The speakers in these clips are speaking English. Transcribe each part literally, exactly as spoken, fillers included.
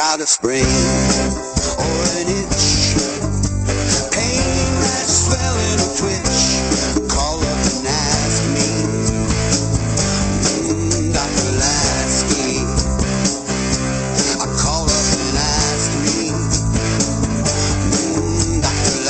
without a spring or an itch. Pain that swell and a twitch. Call up and ask me, mm, Doctor Lasky. I call up and ask me, mm, Doctor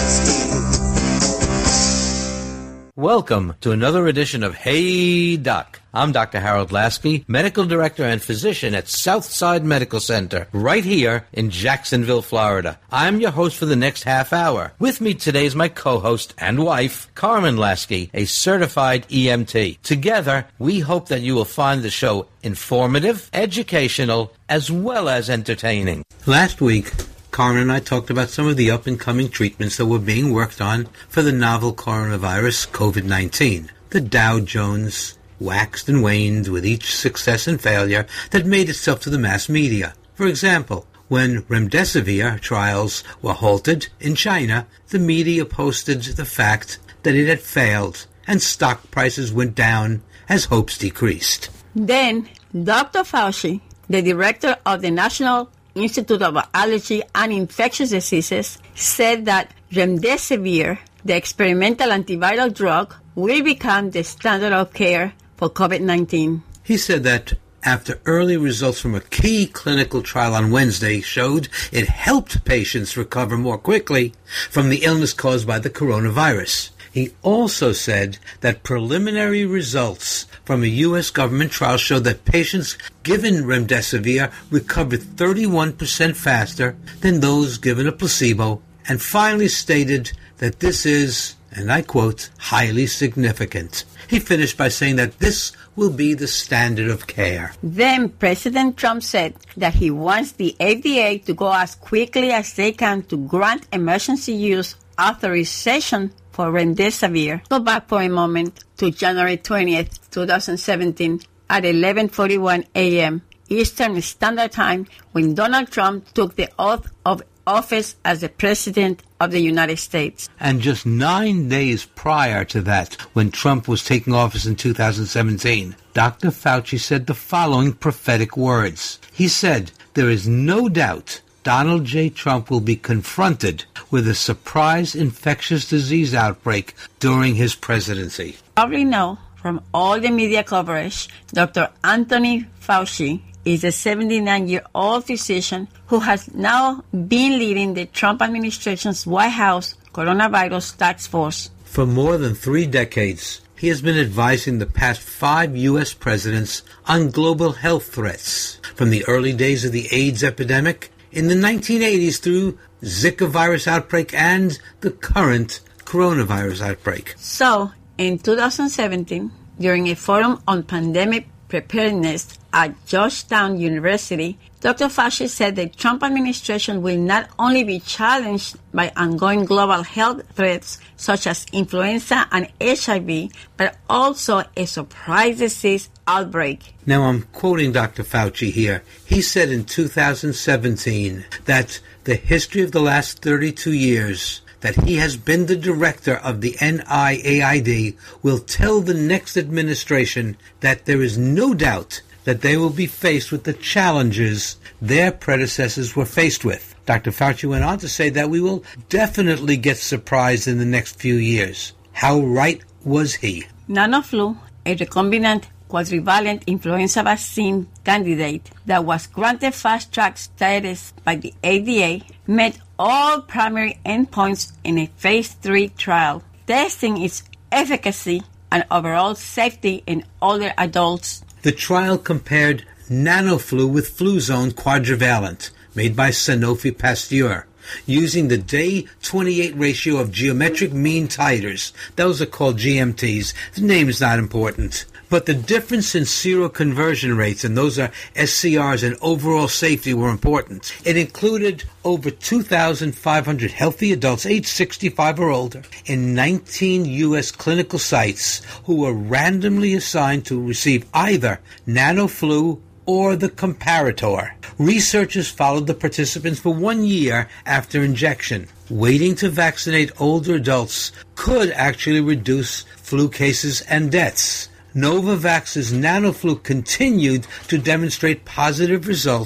Lasky. Welcome to another edition of Hey Doc. I'm Doctor Harold Lasky, Medical Director and Physician at Southside Medical Center, right here in Jacksonville, Florida. I'm your host for the next half hour. With me today is my co-host and wife, Carmen Lasky, a certified E M T. Together, we hope that you will find the show informative, educational, as well as entertaining. Last week, Carmen and I talked about some of the up-and-coming treatments that were being worked on for the novel coronavirus, COVID nineteen. The Dow Jones waxed and waned with each success and failure that made itself to the mass media. For example, when remdesivir trials were halted in China, the media posted the fact that it had failed, and stock prices went down as hopes decreased. Then, Doctor Fauci, the director of the National Institute of Allergy and Infectious Diseases, said that remdesivir, the experimental antiviral drug, will become the standard of care for COVID nineteen. He said that after early results from a key clinical trial on Wednesday showed it helped patients recover more quickly from the illness caused by the coronavirus. He also said that preliminary results from a U S government trial showed that patients given remdesivir recovered thirty-one percent faster than those given a placebo, and finally stated that this is, and I quote, highly significant. He finished by saying that this will be the standard of care. Then President Trump said that he wants the F D A to go as quickly as they can to grant emergency use authorization for remdesivir. Go back for a moment to January twentieth, twenty seventeen at eleven forty-one a.m. Eastern Standard Time, when Donald Trump took the oath of office as the President of the United States. And just nine days prior to that, when Trump was taking office in two thousand seventeen, Doctor Fauci said the following prophetic words. He said, "There is no doubt Donald J. Trump will be confronted with a surprise infectious disease outbreak during his presidency." Probably know from all the media coverage, Doctor Anthony Fauci is a seventy-nine-year-old physician who has now been leading the Trump administration's White House coronavirus task force. For more than three decades, he has been advising the past five U S presidents on global health threats, from the early days of the AIDS epidemic in the nineteen eighties through Zika virus outbreak and the current coronavirus outbreak. So, in two thousand seventeen, during a forum on pandemic preparedness at Georgetown University, Doctor Fauci said the Trump administration will not only be challenged by ongoing global health threats such as influenza and H I V, but also a surprise disease outbreak. Now, I'm quoting Doctor Fauci here. He said in two thousand seventeen that the history of the last thirty-two years that he has been the director of the N I A I D will tell the next administration that there is no doubt that they will be faced with the challenges their predecessors were faced with. Doctor Fauci went on to say that we will definitely get surprised in the next few years. How right was he? NanoFlu, a recombinant quadrivalent influenza vaccine candidate that was granted fast-track status by the F D A, met all primary endpoints in a phase three trial, testing its efficacy and overall safety in older adults. The trial compared NanoFlu with Fluzone Quadrivalent, made by Sanofi Pasteur, using the day twenty-eight ratio of geometric mean titers. Those are called G M Ts. The name is not important. But the difference in seroconversion rates, and those are S C Rs, and overall safety were important. It included over two thousand five hundred healthy adults aged sixty-five or older in nineteen U S clinical sites who were randomly assigned to receive either NanoFlu or the comparator. Researchers followed the participants for one year after injection. Waiting to vaccinate older adults could actually reduce flu cases and deaths. Novavax's NanoFlu continued to demonstrate positive results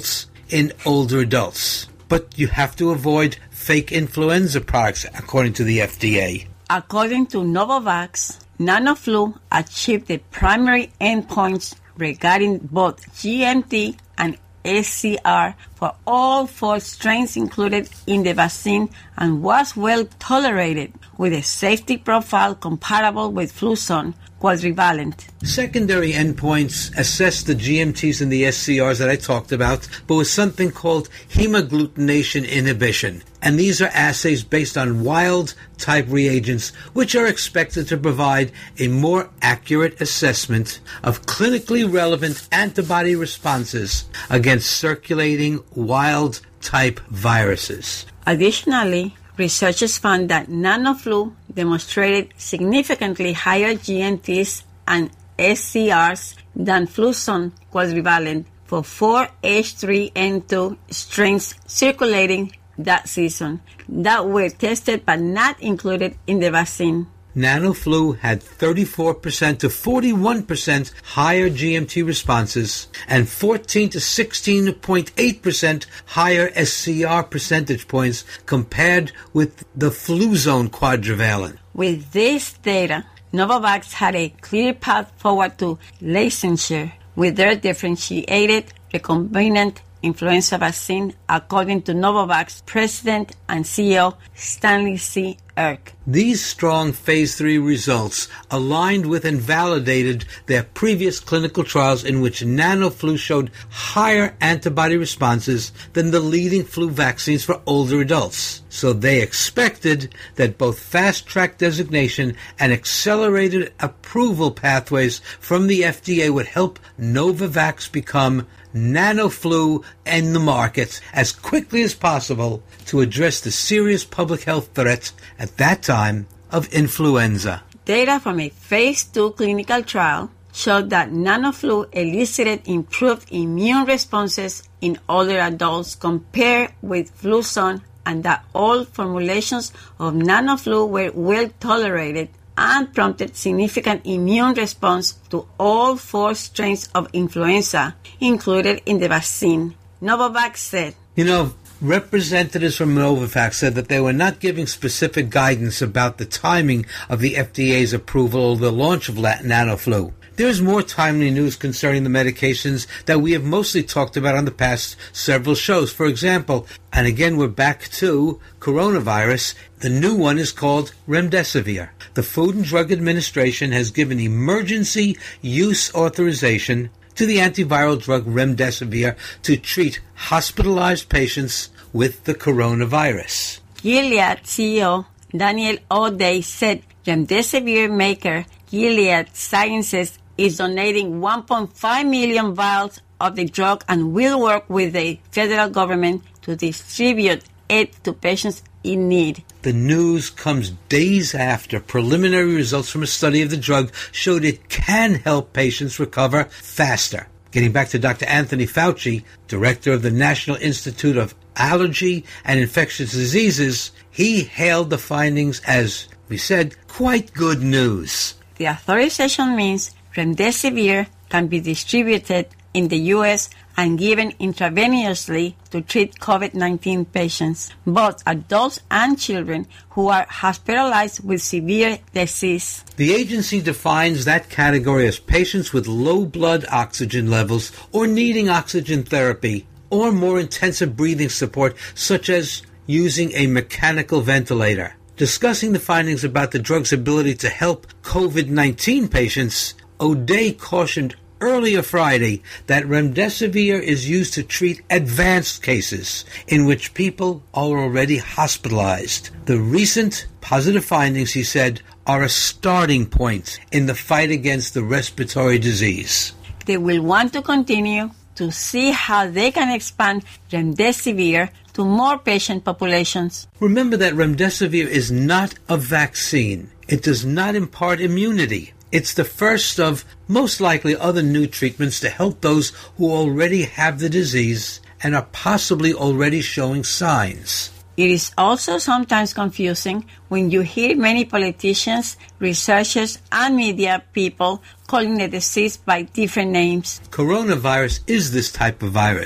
in older adults. But you have to avoid fake influenza products, according to the F D A. According to Novavax, NanoFlu achieved the primary endpoints regarding both G M T and S C R for all four strains included in the vaccine and was well tolerated, with a safety profile comparable with Fluzone quadrivalent. Secondary endpoints assessed the G M Ts and the S C Rs that I talked about, but with something called hemagglutination inhibition. And these are assays based on wild-type reagents, which are expected to provide a more accurate assessment of clinically relevant antibody responses against circulating wild-type viruses. Additionally, researchers found that NanoFlu demonstrated significantly higher G M Ts and S C Rs than Fluzone quadrivalent for four H three N two strains circulating that season that were tested but not included in the vaccine. NanoFlu had thirty-four percent to forty-one percent higher G M T responses and fourteen to sixteen point eight percent higher S C R percentage points compared with the Fluzone quadrivalent. With this data, Novavax had a clear path forward to licensure with their differentiated recombinant influenza vaccine, according to Novavax President and C E O Stanley C. Erck. These strong phase three results aligned with and validated their previous clinical trials in which NanoFlu showed higher antibody responses than the leading flu vaccines for older adults. So they expected that both fast-track designation and accelerated approval pathways from the F D A would help Novavax become NanoFlu in the market as quickly as possible to address the serious public health threat at that time of influenza. Data from a phase two clinical trial showed that NanoFlu elicited improved immune responses in older adults compared with Fluzone, and that all formulations of NanoFlu were well tolerated and prompted significant immune response to all four strains of influenza included in the vaccine. Novavax said, You know, representatives from Novavax said that they were not giving specific guidance about the timing of the F D A's approval or the launch of NanoFlu. There is more timely news concerning the medications that we have mostly talked about on the past several shows. For example, and again we're back to coronavirus, the new one is called Remdesivir. The Food and Drug Administration has given emergency use authorization to the antiviral drug Remdesivir to treat hospitalized patients with the coronavirus. Gilead C E O Daniel O'Day said Remdesivir maker Gilead Sciences is donating one point five million vials of the drug and will work with the federal government to distribute it to patients in need. The news comes days after preliminary results from a study of the drug showed it can help patients recover faster. Getting back to Doctor Anthony Fauci, director of the National Institute of Allergy and Infectious Diseases, he hailed the findings as, we said, quite good news. The authorization means Remdesivir can be distributed in the U S and given intravenously to treat COVID nineteen patients, both adults and children who are hospitalized with severe disease. The agency defines that category as patients with low blood oxygen levels or needing oxygen therapy or more intensive breathing support, such as using a mechanical ventilator. Discussing the findings about the drug's ability to help COVID nineteen patients, O'Day cautioned earlier Friday that Remdesivir is used to treat advanced cases in which people are already hospitalized. The recent positive findings, he said, are a starting point in the fight against the respiratory disease. They will want to continue to see how they can expand Remdesivir to more patient populations. Remember that Remdesivir is not a vaccine. It does not impart immunity. It's the first of most likely other new treatments to help those who already have the disease and are possibly already showing signs. It is also sometimes confusing when you hear many politicians, researchers, and media people calling the disease by different names. Coronavirus is this type of virus.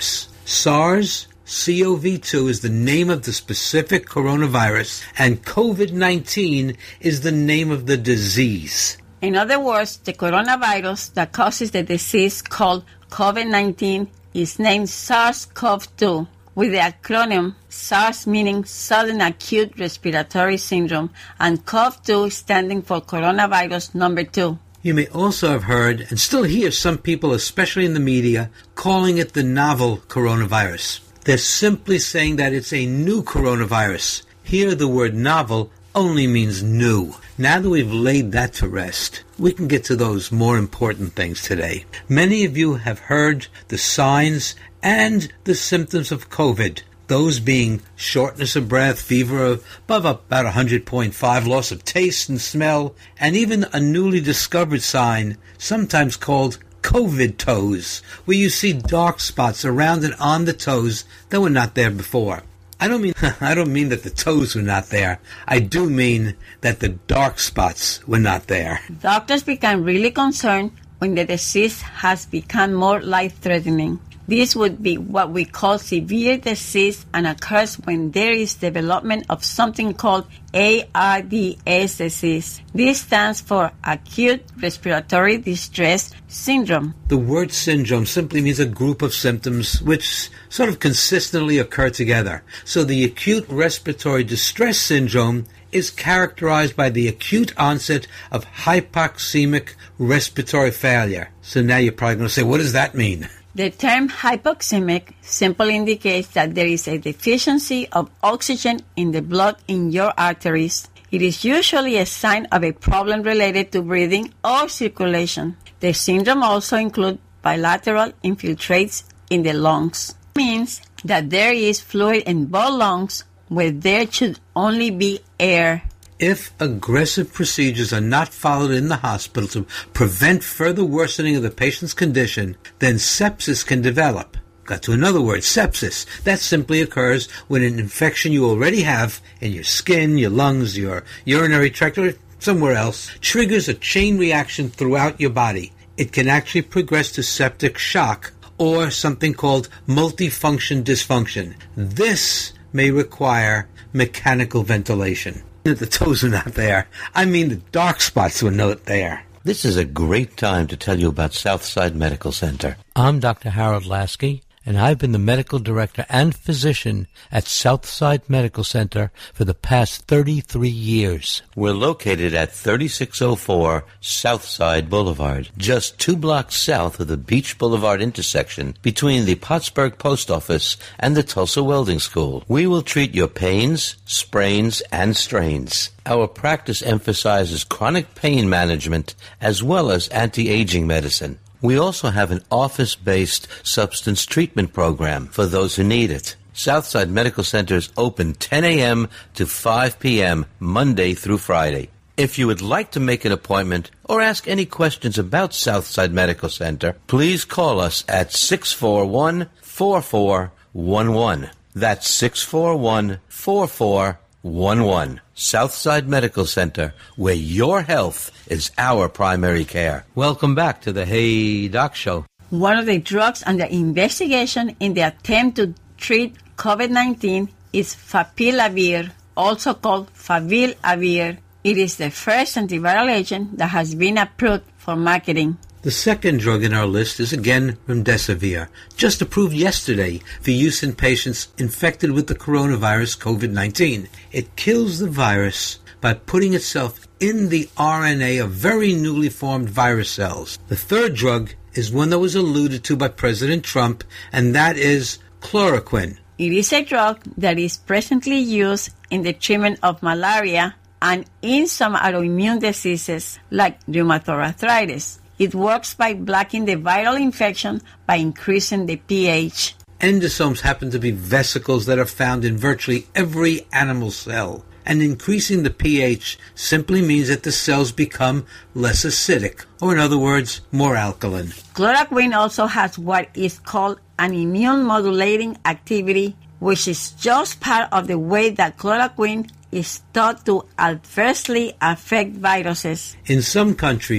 SARS C O V two is the name of the specific coronavirus, and COVID nineteen is the name of the disease. In other words, the coronavirus that causes the disease called COVID nineteen is named SARS-C o V two, with the acronym SARS meaning Sudden Acute Respiratory Syndrome, and C o V two standing for coronavirus number two. You may also have heard, and still hear some people, especially in the media, calling it the novel coronavirus. They're simply saying that it's a new coronavirus. Here, the word novel only means new. Now that we've laid that to rest, we can get to those more important things today. Many of you have heard the signs and the symptoms of COVID, those being shortness of breath, fever above about one hundred point five, loss of taste and smell, and even a newly discovered sign, sometimes called COVID toes, where you see dark spots around and on the toes that were not there before. I don't mean I don't mean that the toes were not there. I do mean that the dark spots were not there. Doctors become really concerned when the disease has become more life-threatening. This would be what we call severe disease and occurs when there is development of something called A R D S disease. This stands for Acute Respiratory Distress Syndrome. The word syndrome simply means a group of symptoms which sort of consistently occur together. So the acute respiratory distress syndrome is characterized by the acute onset of hypoxemic respiratory failure. So now you're probably going to say, what does that mean? The term hypoxemic simply indicates that there is a deficiency of oxygen in the blood in your arteries. It is usually a sign of a problem related to breathing or circulation. The syndrome also includes bilateral infiltrates in the lungs. It means that there is fluid in both lungs where there should only be air. If aggressive procedures are not followed in the hospital to prevent further worsening of the patient's condition, then sepsis can develop. Got to another word, sepsis. That simply occurs when an infection you already have in your skin, your lungs, your urinary tract, or somewhere else, triggers a chain reaction throughout your body. It can actually progress to septic shock or something called multifunction dysfunction. This may require mechanical ventilation. The toes are not there. I mean the dark spots were not there. This is a great time to tell you about Southside Medical Center. I'm Doctor Harold Lasky, and I've been the medical director and physician at Southside Medical Center for the past thirty-three years. We're located at thirty-six oh four Southside Boulevard, just two blocks south of the Beach Boulevard intersection between the Pottsburg Post Office and the Tulsa Welding School. We will treat your pains, sprains, and strains. Our practice emphasizes chronic pain management as well as anti-aging medicine. We also have an office-based substance treatment program for those who need it. Southside Medical Center is open ten a.m. to five p.m. Monday through Friday. If you would like to make an appointment or ask any questions about Southside Medical Center, please call us at six four one, four four one one. That's six four one, four four one one. Southside Medical Center, where your health is our primary care. Welcome back to the Hey Doc Show. One of the drugs under investigation in the attempt to treat COVID nineteen is favipiravir, also called favipiravir. It is the first antiviral agent that has been approved for marketing. The second drug in our list is again remdesivir, just approved yesterday for use in patients infected with the coronavirus COVID nineteen. It kills the virus by putting itself in the R N A of very newly formed virus cells. The third drug is one that was alluded to by President Trump, and that is chloroquine. It is a drug that is presently used in the treatment of malaria and in some autoimmune diseases like rheumatoid arthritis. It works by blocking the viral infection by increasing the pH. Endosomes happen to be vesicles that are found in virtually every animal cell, and increasing the pH simply means that the cells become less acidic, or in other words, more alkaline. Chloroquine also has what is called an immune modulating activity, which is just part of the way that chloroquine is thought to adversely affect viruses. In some countries,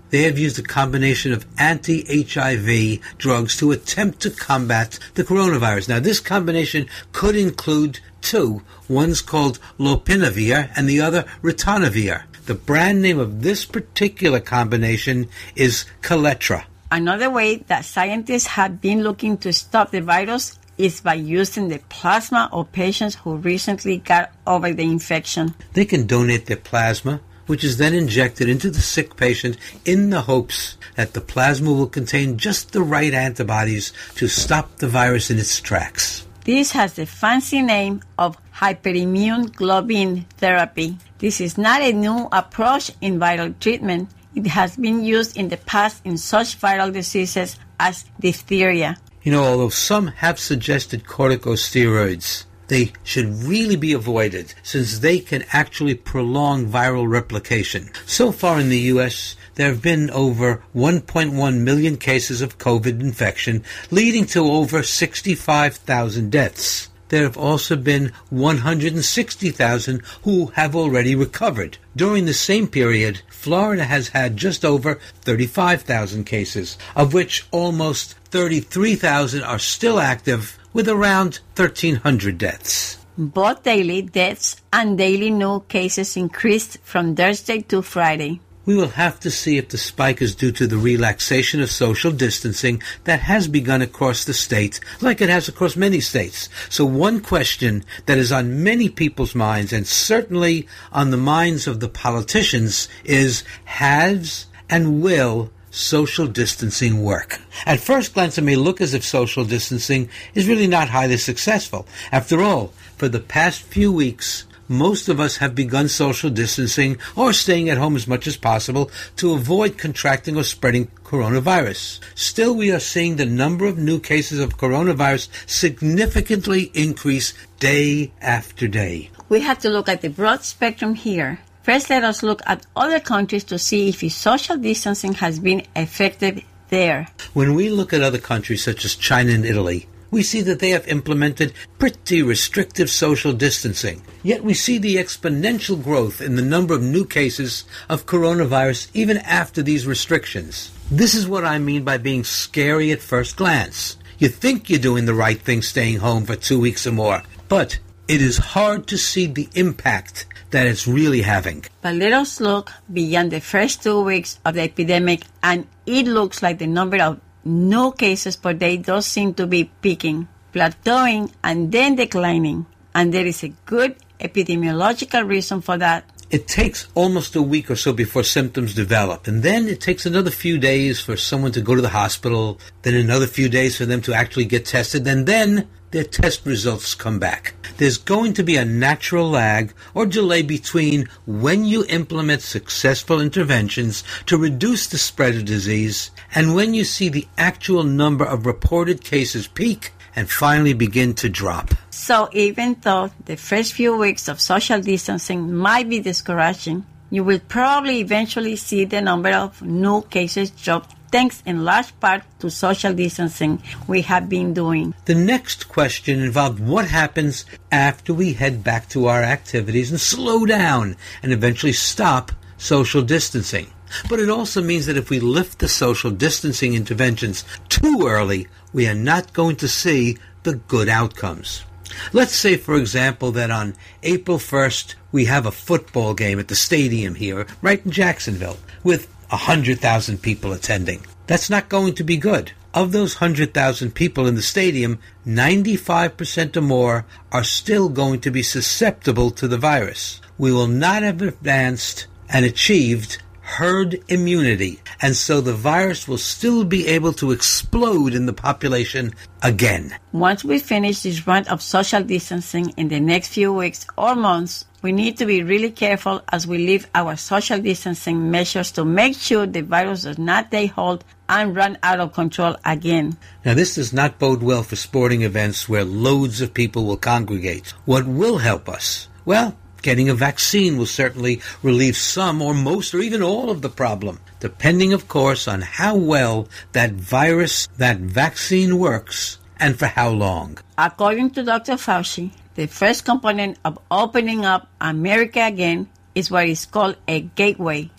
they have used a combination of anti-H I V drugs to attempt to combat the coronavirus. Now, this combination could include two. One's called lopinavir and the other ritonavir. The brand name of this particular combination is Kaletra. Another way that scientists have been looking to stop the virus is by using the plasma of patients who recently got over the infection. They can donate their plasma, which is then injected into the sick patient in the hopes that the plasma will contain just the right antibodies to stop the virus in its tracks. This has the fancy name of hyperimmune globulin therapy. This is not a new approach in viral treatment. It has been used in the past in such viral diseases as diphtheria. You know, although some have suggested corticosteroids, they should really be avoided since they can actually prolong viral replication. So far in the U S, there have been over one point one million cases of COVID infection, leading to over sixty-five thousand deaths. There have also been one hundred sixty thousand who have already recovered. During the same period, Florida has had just over thirty-five thousand cases, of which almost thirty-three thousand are still active, with around thirteen hundred deaths. Both daily deaths and daily new cases increased from Thursday to Friday. We will have to see if the spike is due to the relaxation of social distancing that has begun across the state, like it has across many states. So one question that is on many people's minds, and certainly on the minds of the politicians, is has and will social distancing work? At first glance, it may look as if social distancing is really not highly successful. After all, for the past few weeks, most of us have begun social distancing or staying at home as much as possible to avoid contracting or spreading coronavirus. Still, we are seeing the number of new cases of coronavirus significantly increase day after day. We have to look at the broad spectrum here. First, let us look at other countries to see if social distancing has been effective there. When we look at other countries such as China and Italy, we see that they have implemented pretty restrictive social distancing. Yet we see the exponential growth in the number of new cases of coronavirus even after these restrictions. This is what I mean by being scary at first glance. You think you're doing the right thing staying home for two weeks or more, but it is hard to see the impact that it's really having. But let us look beyond the first two weeks of the epidemic, and it looks like the number of new cases per day does seem to be peaking, plateauing, and then declining. And there is a good epidemiological reason for that. It takes almost a week or so before symptoms develop, and then it takes another few days for someone to go to the hospital, then another few days for them to actually get tested, and then their test results come back. There's going to be a natural lag or delay between when you implement successful interventions to reduce the spread of disease and when you see the actual number of reported cases peak and finally begin to drop. So even though the first few weeks of social distancing might be discouraging, you will probably eventually see the number of new cases drop, thanks in large part to social distancing we have been doing. The next question involved what happens after we head back to our activities and slow down and eventually stop social distancing. But it also means that if we lift the social distancing interventions too early, we are not going to see the good outcomes. Let's say, for example, that on April first, we have a football game at the stadium here, right in Jacksonville, with one hundred thousand people attending. That's not going to be good. Of those one hundred thousand people in the stadium, ninety-five percent or more are still going to be susceptible to the virus. We will not have advanced and achieved herd immunity, and so the virus will still be able to explode in the population again. Once we finish this round of social distancing in the next few weeks or months, we need to be really careful as we leave our social distancing measures to make sure the virus does not take hold and run out of control again. Now, this does not bode well for sporting events where loads of people will congregate. What will help us? Well, getting a vaccine will certainly relieve some or most or even all of the problem, depending, of course, on how well that virus, that vaccine works and for how long. According to Doctor Fauci, the first component of opening up America again is what is called a gateway.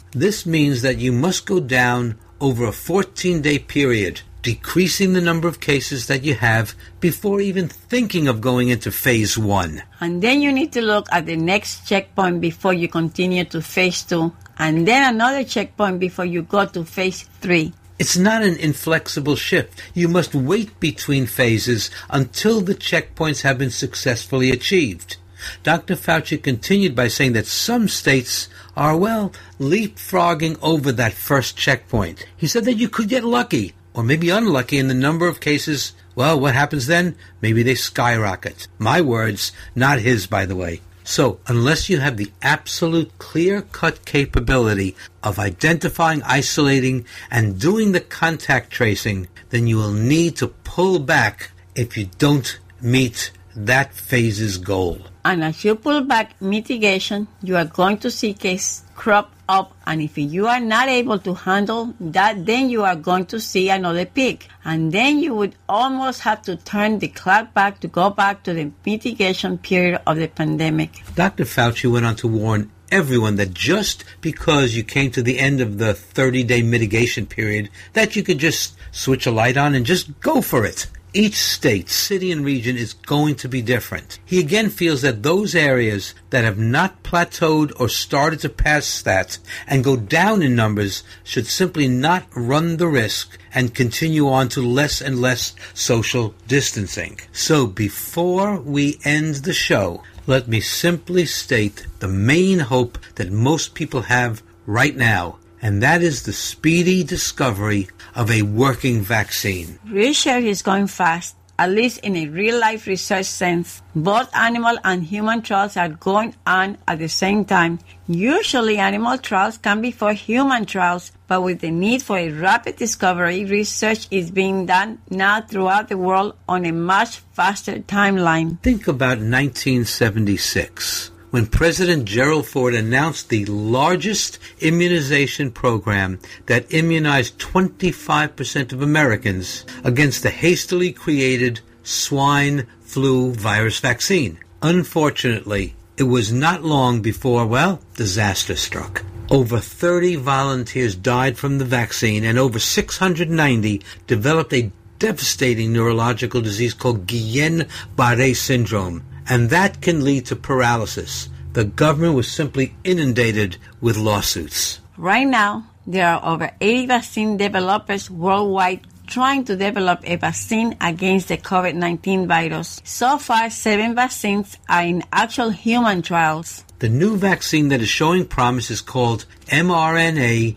This means that you must go down over a fourteen-day period, decreasing the number of cases that you have before even thinking of going into phase one. And then you need to look at the next checkpoint before you continue to phase two, and then another checkpoint before you go to phase three. It's not an inflexible shift. You must wait between phases until the checkpoints have been successfully achieved. Doctor Fauci continued by saying that some states are, well, leapfrogging over that first checkpoint. He said that you could get lucky, or maybe unlucky in the number of cases. Well, what happens then? Maybe they skyrocket. My words, not his, by the way. So, unless you have the absolute clear-cut capability of identifying, isolating, and doing the contact tracing, then you will need to pull back if you don't meet that phase's goal. And as you pull back mitigation, you are going to see cases crop up, and if you are not able to handle that, then you are going to see another peak. And then you would almost have to turn the clock back to go back to the mitigation period of the pandemic. Doctor Fauci went on to warn everyone that just because you came to the end of the thirty-day mitigation period, that you could just switch a light on and just go for it. Each state, city, and region is going to be different. He again feels that those areas that have not plateaued or started to pass that and go down in numbers should simply not run the risk and continue on to less and less social distancing. So before we end the show, let me simply state the main hope that most people have right now, and that is the speedy discovery of a working vaccine. Research is going fast, at least in a real-life research sense. Both animal and human trials are going on at the same time. Usually animal trials come before human trials, but with the need for a rapid discovery, research is being done now throughout the world on a much faster timeline. Think about nineteen seventy-six. When President Gerald Ford announced the largest immunization program that immunized twenty-five percent of Americans against the hastily created swine flu virus vaccine. Unfortunately, it was not long before, well, disaster struck. Over thirty volunteers died from the vaccine, and over six hundred ninety developed a devastating neurological disease called Guillain-Barré syndrome. And that can lead to paralysis. The government was simply inundated with lawsuits. Right now, there are over eighty vaccine developers worldwide trying to develop a vaccine against the covid nineteen virus. So far, seven vaccines are in actual human trials. The new vaccine that is showing promise is called M R N A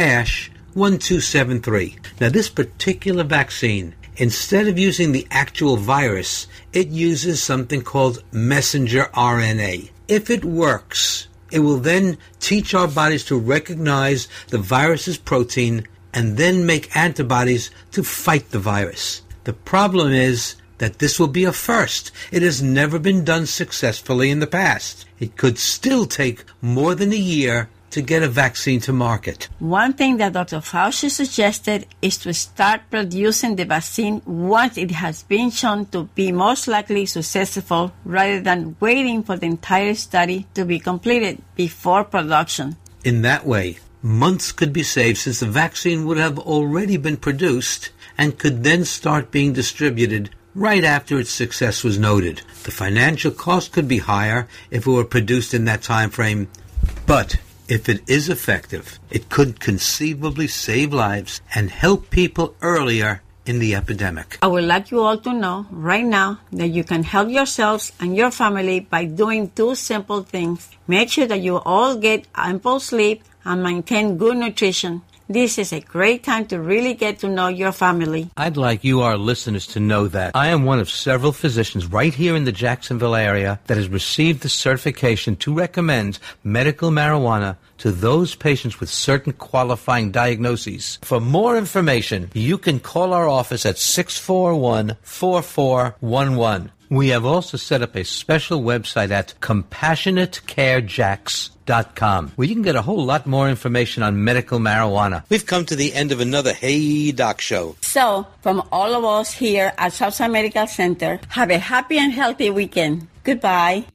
twelve seventy-three. Now, this particular vaccine, instead of using the actual virus, it uses something called messenger R N A. If it works, it will then teach our bodies to recognize the virus's protein and then make antibodies to fight the virus. The problem is that this will be a first. It has never been done successfully in the past. It could still take more than a year to get a vaccine to market. One thing that Doctor Fauci suggested is to start producing the vaccine once it has been shown to be most likely successful, rather than waiting for the entire study to be completed before production. In that way, months could be saved, since the vaccine would have already been produced and could then start being distributed right after its success was noted. The financial cost could be higher if it were produced in that time frame, but if it is effective, it could conceivably save lives and help people earlier in the epidemic. I would like you all to know right now that you can help yourselves and your family by doing two simple things. Make sure that you all get ample sleep and maintain good nutrition. This is a great time to really get to know your family. I'd like you, our listeners, to know that I am one of several physicians right here in the Jacksonville area that has received the certification to recommend medical marijuana to those patients with certain qualifying diagnoses. For more information, you can call our office at six four one, four four one one. We have also set up a special website at compassionate care jacks dot com, where you can get a whole lot more information on medical marijuana. We've come to the end of another Hey Doc show. So, from all of us here at Southside Medical Center, have a happy and healthy weekend. Goodbye.